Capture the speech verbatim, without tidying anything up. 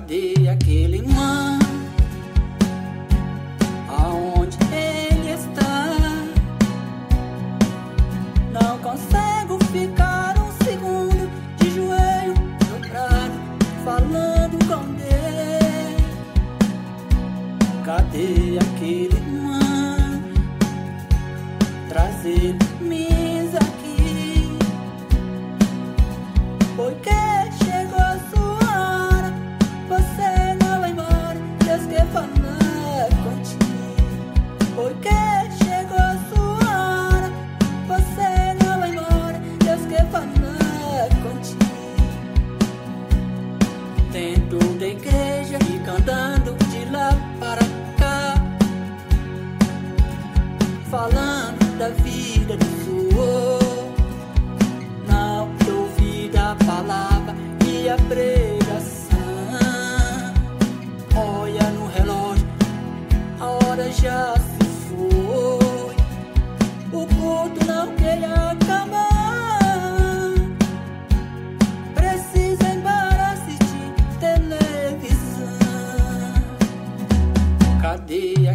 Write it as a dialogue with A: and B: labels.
A: Cadê aquele irmão? Aonde ele está? Não consigo ficar um segundo de joelho dobrado, falando com Deus. Cadê aquele irmão? Trazer-me aqui, porque chegou a sua hora. Você não vai embora, Deus quer falar contigo. Porque chegou a sua hora. Você não vai embora, Deus quer falar contigo. Dentro da igreja, fica andando de lá para cá, falando da vida do Senhor. Não ouvi a palavra e a pregação. Olha no relógio, a hora já se foi. O culto não quer acabar. Precisa ir para assistir televisão. Cadê